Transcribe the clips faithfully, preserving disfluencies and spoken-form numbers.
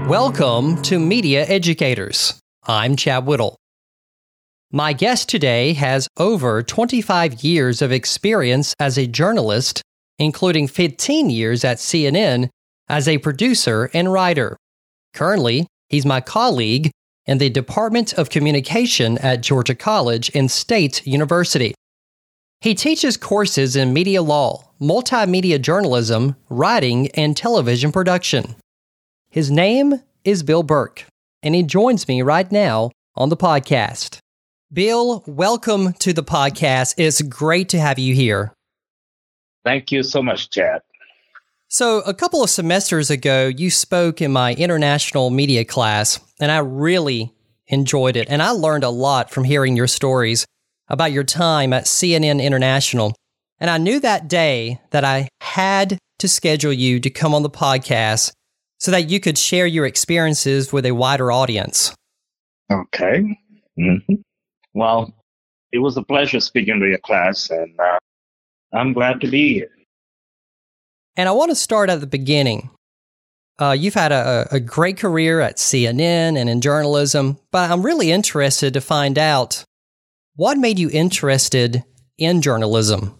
Welcome to Media Educators. I'm Chad Whittle. My guest today has over twenty-five years of experience as a journalist, including fifteen years at C N N as a producer and writer. Currently, he's my colleague in the Department of Communication at Georgia College and State University. He teaches courses in media law, multimedia journalism, writing, and television production. His name is Bill Burke, and he joins me right now on the podcast. Bill, welcome to the podcast. It's great to have you here. Thank you so much, Chad. So, a couple of semesters ago, you spoke in my international media class, and I really enjoyed it. And I learned a lot from hearing your stories about your time at C N N International. And I knew that day that I had to schedule you to come on the podcast so that you could share your experiences with a wider audience. Okay. Mm-hmm. Well, it was a pleasure speaking to your class, and uh, I'm glad to be here. And I want to start at the beginning. Uh, you've had a, a great career at C N N and in journalism, but I'm really interested to find out what made you interested in journalism.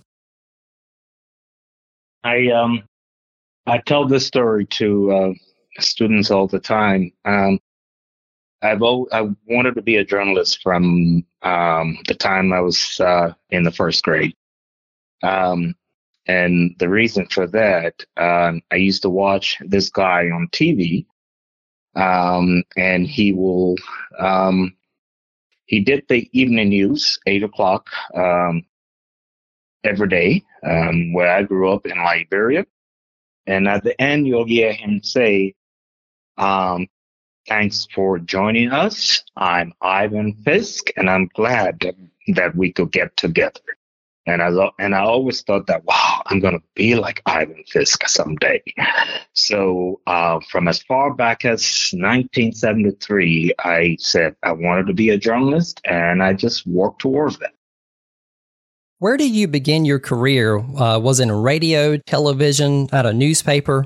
I um I tell this story to uh, students all the time. Um, I've al- I wanted to be a journalist from um, the time I was uh, in the first grade. Um, and the reason for that, um, I used to watch this guy on T V, um, and he will um, he did the evening news, eight o'clock um, every day, um, where I grew up in Liberia. And at the end, you'll hear him say, um, thanks for joining us. I'm Ivan Fisk, and I'm glad that, that we could get together. And I lo- and I always thought that, wow, I'm going to be like Ivan Fisk someday. So uh, from as far back as nineteen seventy-three, I said I wanted to be a journalist, and I just worked towards that. Where did you begin your career? Uh, was it in radio, television, at a newspaper?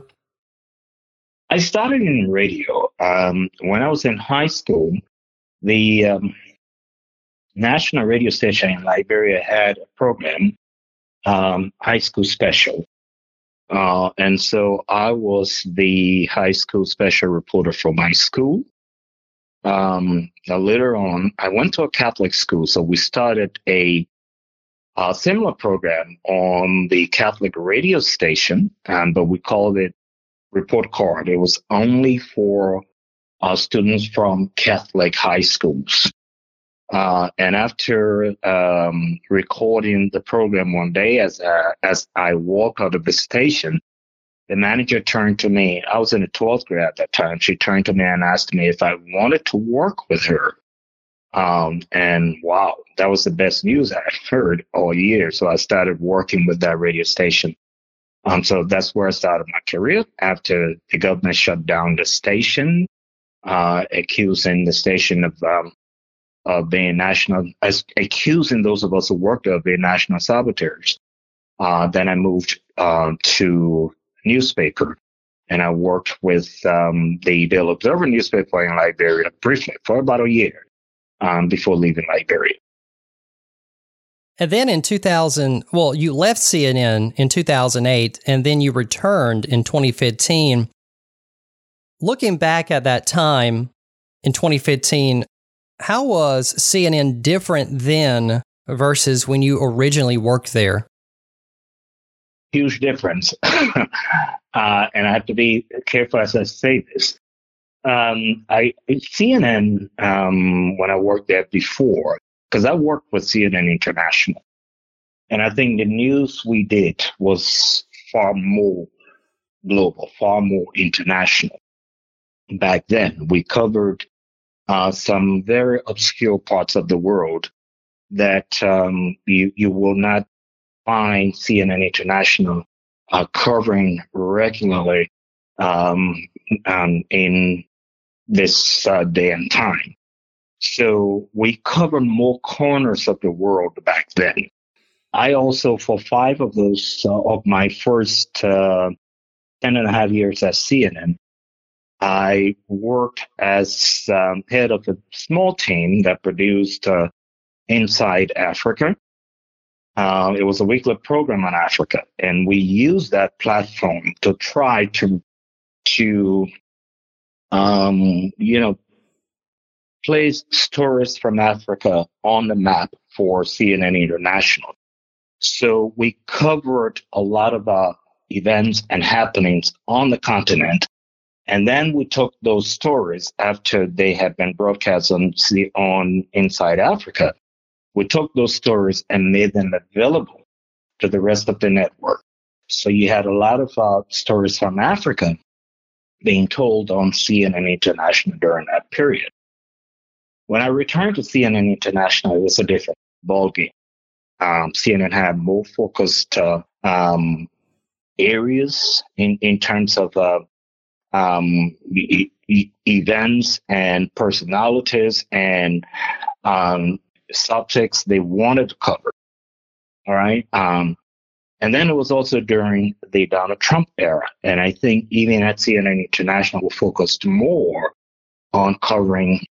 I started in radio. Um, when I was in high school, the um, national radio station in Liberia had a program, um, High School Special. Uh, and so I was the high school special reporter for my school. Um, later on, I went to a Catholic school, so we started a A similar program on the Catholic radio station, um, but we called it Report Card. It was only for uh, students from Catholic high schools. Uh, and after um, recording the program one day, as uh, as I walked out of the station, the manager turned to me. I was in the twelfth grade at that time. She turned to me and asked me if I wanted to work with her. Um, and wow, that was the best news I heard all year. So I started working with that radio station. Um, so that's where I started my career after the government shut down the station, uh, accusing the station of, um, of being national, as, accusing those of us who worked there of being national saboteurs. Uh, then I moved, uh, to newspaper, and I worked with, um, the Daily Observer newspaper in Liberia briefly for about a year. Um, before leaving Liberia. And then in two thousand, well, you left C N N in two thousand eight, and then you returned in twenty fifteen. Looking back at that time in twenty fifteen, how was C N N different then versus when you originally worked there? Huge difference. uh, and I have to be careful as I say this. Um, I C N N, um, when I worked there before, because I worked with C N N International, and I think the news we did was far more global, far more international. Back then, we covered uh, some very obscure parts of the world that um, you you will not find C N N International uh, covering regularly um, um, in this uh, day and time. So we covered more corners of the world back then. I also, for five of those, uh, of my first uh, ten and a half years at C N N, I worked as um, head of a small team that produced uh, Inside Africa. Uh, it was a weekly program on Africa, and we used that platform to try to to um, you know place stories from Africa on the map for C N N International. So we covered a lot of uh, events and happenings on the continent. And then we took those stories after they had been broadcast on, on Inside Africa. We took those stories and made them available to the rest of the network. So you had a lot of uh, stories from Africa being told on C N N International during that period. When I returned to C N N International, it was a different ballgame. Um, C N N had more focused uh, um, areas in, in terms of uh, um, e- e- events and personalities and um, subjects they wanted to cover. All right. Um, and then it was also during the Donald Trump era. And I think even at C N N International, we focused more on covering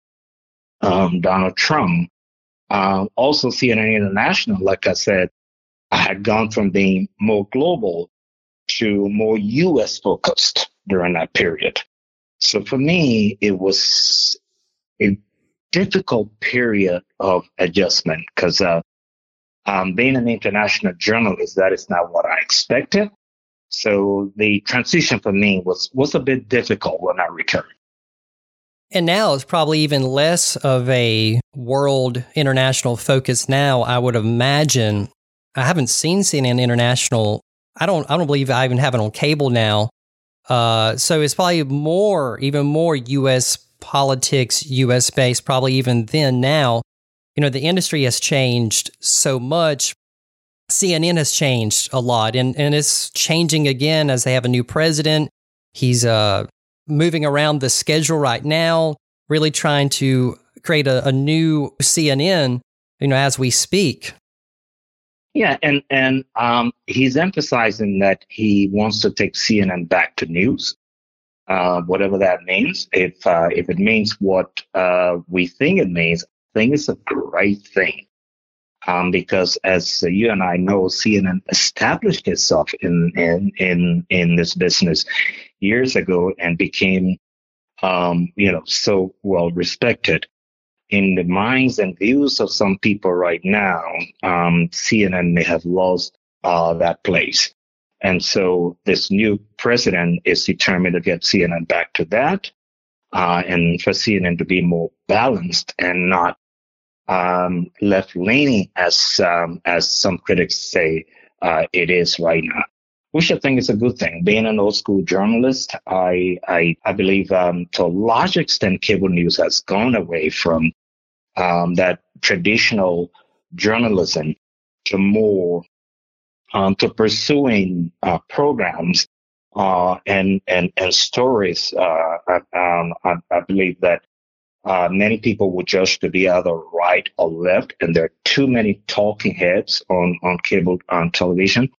um, Donald Trump. Uh, also, C N N International, like I said, I had gone from being more global to more U S focused during that period. So for me, it was a difficult period of adjustment because uh, um, being an international journalist, that is not what I expected. So the transition for me was, was a bit difficult when I returned. And now it's probably even less of a world international focus now, I would imagine. I haven't seen C N N International. I don't I don't believe I even have it on cable now. Uh, so it's probably more, even more U S politics, U S based, probably even then now. You know, the industry has changed so much. C N N has changed a lot, and, and it's changing again as they have a new president. He's uh, moving around the schedule right now, really trying to create a, a new C N N, you know, as we speak. Yeah, and and um, he's emphasizing that he wants to take C N N back to news, uh, whatever that means. If uh, if it means what uh, we think it means, I think it's a great thing. Um, because as you and I know, C N N established itself in in in in this business years ago and became, um, you know, so well respected. In the minds and views of some people right now, um, C N N may have lost uh, that place. And so this new president is determined to get C N N back to that, uh, and for C N N to be more balanced and not um, left-leaning, as um, as some critics say uh, it is right now, which I think is a good thing. Being an old-school journalist, I I, I believe um, to a large extent, cable news has gone away from Um, that traditional journalism to more um, to pursuing uh, programs uh, and and and stories. Uh, um, I, I believe that uh, many people would judge to be either right or left, and there are too many talking heads on on cable on television.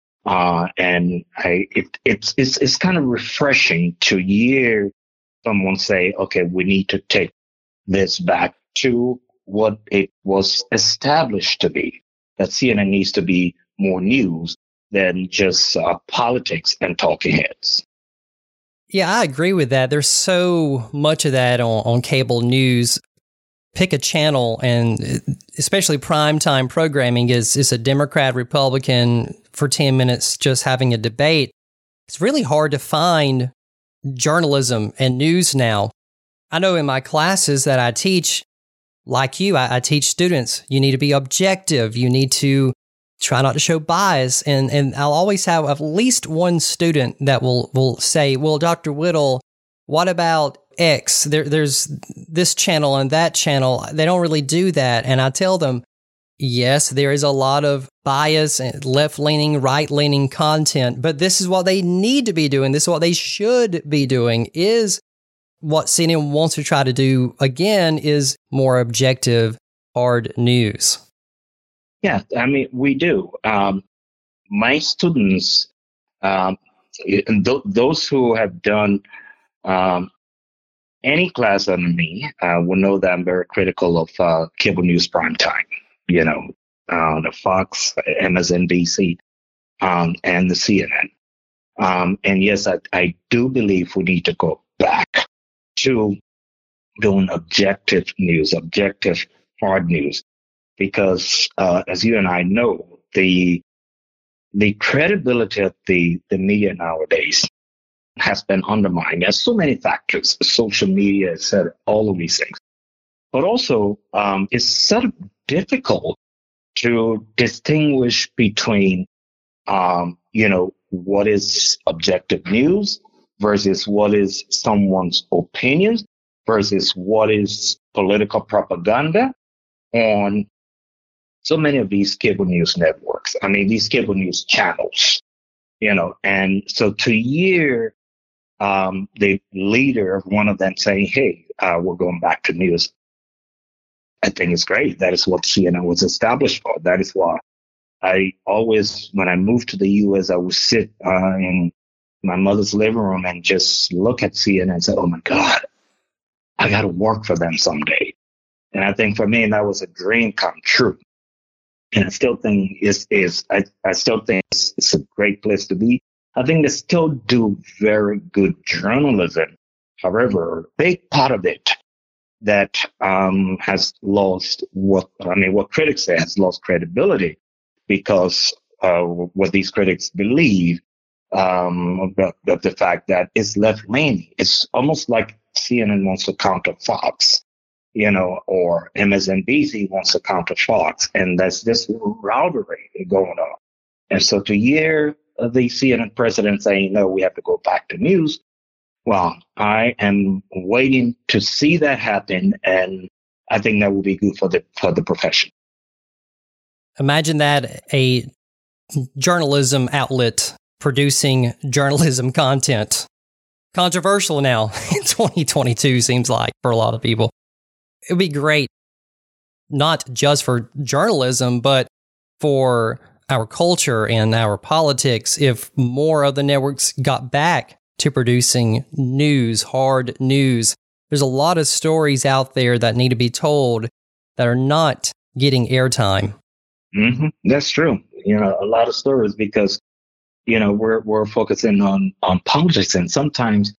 Uh, and I, it, it's it's it's kind of refreshing to hear someone say, "Okay, we need to take this back to what it was established to be, that C N N needs to be more news than just uh, politics and talking heads." Yeah, I agree with that. There's so much of that on, on cable news. Pick a channel, and especially primetime programming is, is a Democrat, Republican for ten minutes just having a debate. It's really hard to find journalism and news now. I know in my classes that I teach, like you, I, I teach students, you need to be objective. You need to try not to show bias. And, and I'll always have at least one student that will, will say, well, Doctor Whittle, what about X? There, there's this channel and that channel. They don't really do that. And I tell them, yes, there is a lot of bias and left-leaning, right-leaning content, but this is what they need to be doing. This is what they should be doing, is what C N N wants to try to do, again, is more objective, hard news. Yeah, I mean, we do. Um, my students, um, and th- those who have done um, any class under me uh, will know that I'm very critical of uh, cable news prime time, you know, uh, the Fox, M S N B C, um, and the C N N. Um, and yes, I, I do believe we need to go back to doing objective news, objective hard news, because uh, as you and I know, the the credibility of the, the media nowadays has been undermined. There's so many factors, social media, et cetera, all of these things. But also, um, it's sort of difficult to distinguish between, um, you know, what is objective news versus what is someone's opinion versus what is political propaganda on so many of these cable news networks. I mean, these cable news channels, you know, and so to hear um, the leader of one of them saying, hey, uh, we're going back to news, I think it's great. That is what C N N was established for. That is why I always, when I moved to the U S, I would sit uh, in my mother's living room and just look at C N N and say, oh my God, I got to work for them someday. And I think for me, that was a dream come true. And I still think it's, is I, I still think it's, it's a great place to be. I think they still do very good journalism. However, a big part of it that um, has lost what, I mean, what critics say has lost credibility because uh, what these critics believe um, about, about the fact that it's left-leaning. It's almost like C N N wants to counter Fox, you know, or M S N B C wants to counter Fox, and that's this rivalry going on. And so to hear the C N N president saying, no, we have to go back to news, well, I am waiting to see that happen, and I think that will be good for the for the profession. Imagine that a journalism outlet producing journalism content. Controversial now in twenty twenty-two, seems like, for a lot of people. It would be great, not just for journalism, but for our culture and our politics, if more of the networks got back to producing news, hard news. There's a lot of stories out there that need to be told that are not getting airtime. Mm-hmm. That's true. You know, a lot of stories because, you know, we're we're focusing on, on politics, and sometimes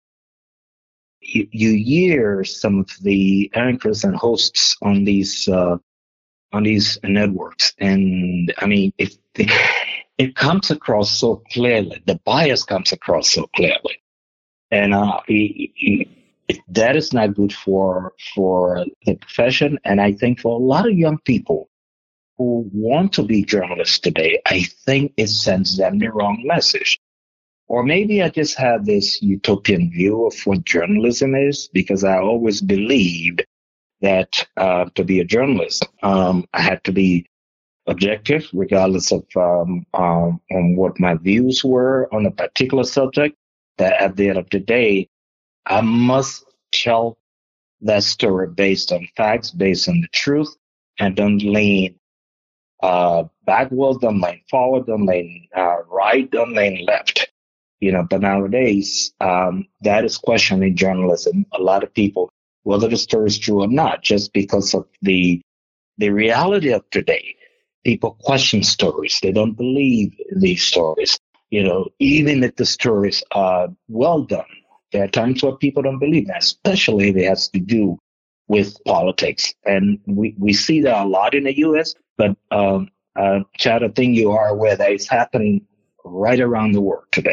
you, you hear some of the anchors and hosts on these uh, on these networks, and I mean, it, it it comes across so clearly. The bias comes across so clearly, and uh, it, it, it, that is not good for for the profession. And I think for a lot of young people who want to be journalists today, I think it sends them the wrong message. Or maybe I just have this utopian view of what journalism is, because I always believed that uh, to be a journalist, um, I had to be objective, regardless of um, um, on what my views were on a particular subject. That at the end of the day, I must tell that story based on facts, based on the truth, and don't lean uh, backwards, don't lean forward, don't lean uh, right, don't lean left. You know, but nowadays, um, that is questioning journalism. A lot of people, whether the story is true or not, just because of the the reality of today. People question stories. They don't believe these stories. You know, even if the stories are well done, there are times where people don't believe that, especially if it has to do with politics. And we, we see that a lot in the U S, but um, uh, Chad, I think you are aware that it's happening right around the world today.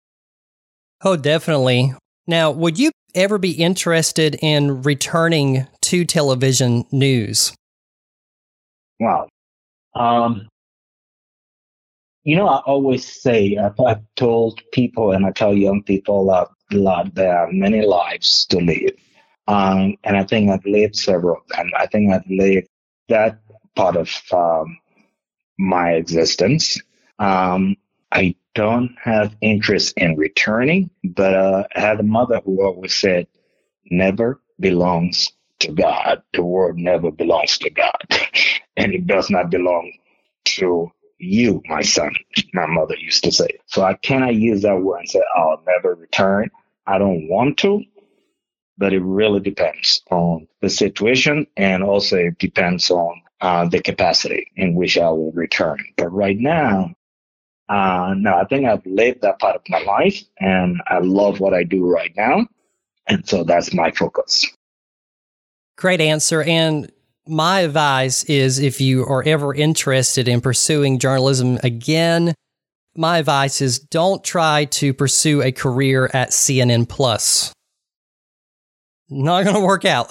Oh, definitely. Now, would you ever be interested in returning to television news? Wow. Um, you know, I always say, I've, I've told people and I tell young people a lot, there are many lives to live. Um, and I think I've lived several of them. I think I've lived that part of um, my existence. Um, I don't have interest in returning, but uh, I had a mother who always said, never belongs to God. The word never belongs to God. And it does not belong to you, my son, my mother used to say. So I cannot use that word and say, I'll never return. I don't want to, but it really depends on the situation, and also it depends on uh, the capacity in which I will return. But right now, uh, no, I think I've lived that part of my life, and I love what I do right now. And so that's my focus. Great answer. And my advice is, if you are ever interested in pursuing journalism again, my advice is don't try to pursue a career at C N N Plus. Not going to work out.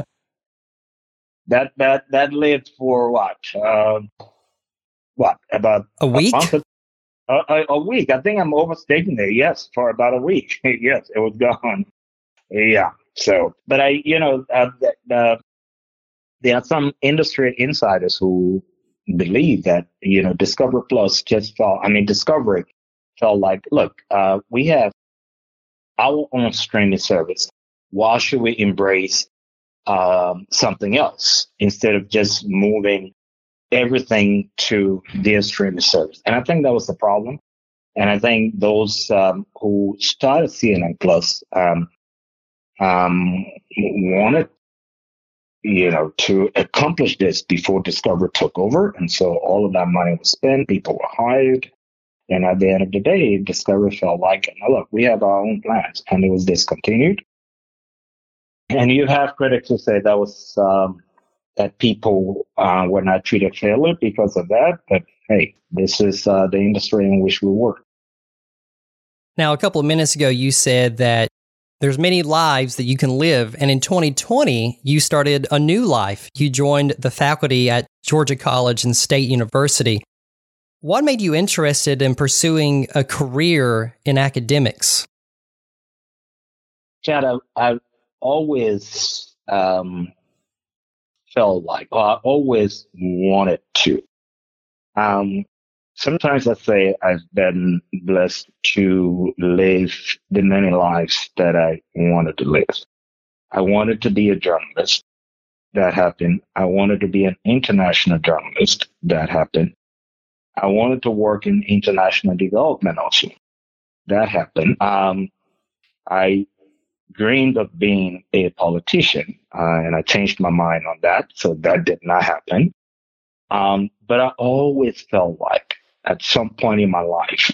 that that that lived for what? Uh, what about a week? A, a, a, a week. I think I'm overstating it. Yes, for about a week. Yes, it was gone. Yeah. So, but I, you know, uh, the, the, there are some industry insiders who believe that, you know, Discovery Plus just felt, I mean, Discovery felt like, look, uh, we have our own streaming service. Why should we embrace um, something else instead of just moving everything to their streaming service? And I think that was the problem. And I think those um, who started C N N Plus um, um, wanted, you know, to accomplish this before Discovery took over. And so all of that money was spent, people were hired. And at the end of the day, Discovery felt like, oh, look, we have our own plans, and it was discontinued. And you have critics who say that was, um, that people uh, were not treated fairly because of that. But hey, this is uh, the industry in which we work. Now, a couple of minutes ago, you said that there's many lives that you can live. And in twenty twenty, you started a new life. You joined the faculty at Georgia College and State University. What made you interested in pursuing a career in academics? Chad, I, I've always um, felt like, or I always wanted to. Um, sometimes I say I've been blessed to live the many lives that I wanted to live. I wanted to be a journalist. That happened. I wanted to be an international journalist. That happened. I wanted to work in international development also. That happened. Um, I dreamed of being a politician, uh, and I changed my mind on that, so that did not happen. Um, but I always felt like at some point in my life,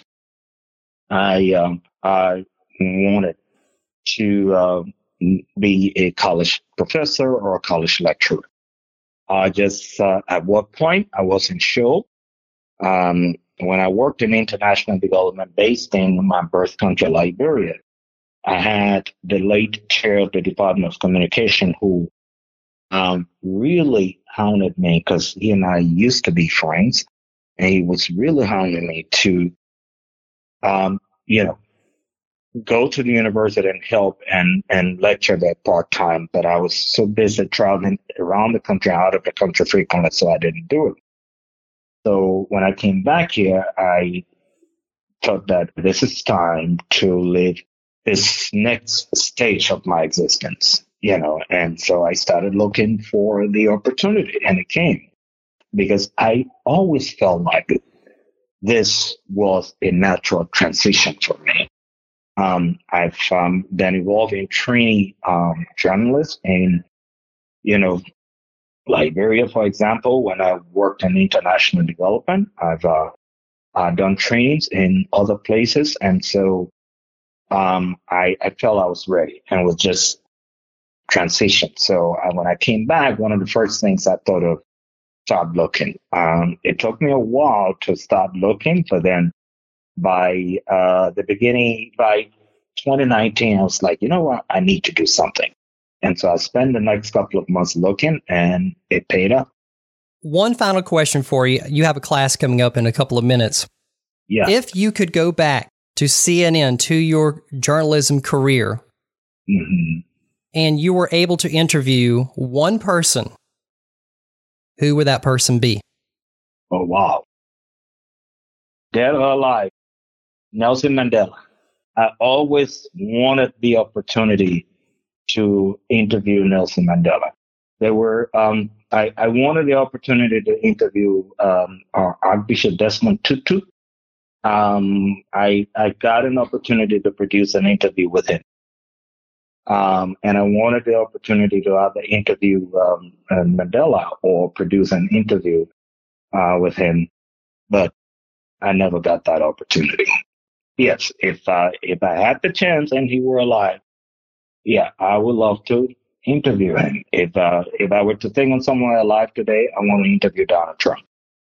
I um, I wanted to uh, be a college professor or a college lecturer. I just uh, at what point I wasn't sure. Um, when I worked in international development based in my birth country, Liberia, I had the late chair of the Department of Communication who um, really hounded me, because he and I used to be friends, and he was really hounding me to, um, you know, go to the university and help and, and lecture there part-time. But I was so busy traveling around the country, out of the country frequently, so I didn't do it. So when I came back here, I thought that this is time to live this next stage of my existence, you know, and so I started looking for the opportunity, and it came because I always felt like this was a natural transition for me. Um, I've um, been involved in training um, journalists in, you know, Liberia, for example. When I worked in international development, I've uh, uh, done trainings in other places. And so um, I, I felt I was ready, and was just transition. So uh, when I came back, one of the first things I thought of, start looking. Um, it took me a while to start looking, but then by uh, the beginning, by twenty nineteen, I was like, you know what, I need to do something. And so I spent the next couple of months looking, and it paid off. One final question for you. You have a class coming up in a couple of minutes. Yeah. If you could go back to C N N, to your journalism career, mm-hmm. and you were able to interview one person, who would that person be? Oh, wow. Dead or alive, Nelson Mandela. I always wanted the opportunity to interview Nelson Mandela. There were, um, I, I wanted the opportunity to interview um, our Archbishop Desmond Tutu. Um, I, I got an opportunity to produce an interview with him. Um, and I wanted the opportunity to either interview um, Mandela or produce an interview uh, with him, but I never got that opportunity. Yes, if uh, if I had the chance and he were alive, yeah, I would love to interview him. If uh, if I were to think on someone alive today, I want to interview Donald Trump.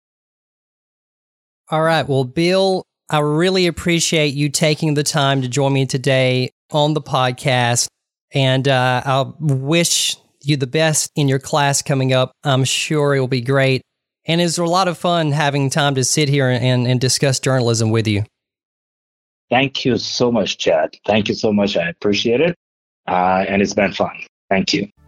All right. Well, Bill, I really appreciate you taking the time to join me today on the podcast. And uh, I wish you the best in your class coming up. I'm sure it will be great. And it's a lot of fun having time to sit here and, and discuss journalism with you. Thank you so much, Chad. Thank you so much. I appreciate it. Uh, and it's been fun. Thank you.